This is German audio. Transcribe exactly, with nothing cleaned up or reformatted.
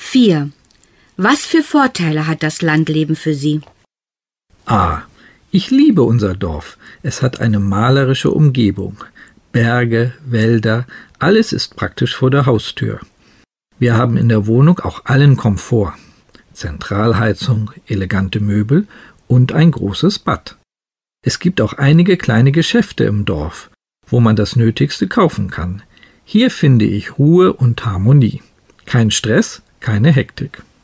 vier. Was für Vorteile hat das Landleben für Sie? A. Ich liebe unser Dorf. Es hat eine malerische Umgebung. Berge, Wälder, alles ist praktisch vor der Haustür. Wir haben in der Wohnung auch allen Komfort. Zentralheizung, elegante Möbel und ein großes Bad. Es gibt auch einige kleine Geschäfte im Dorf, wo man das Nötigste kaufen kann. Hier finde ich Ruhe und Harmonie. Kein Stress, keine Hektik.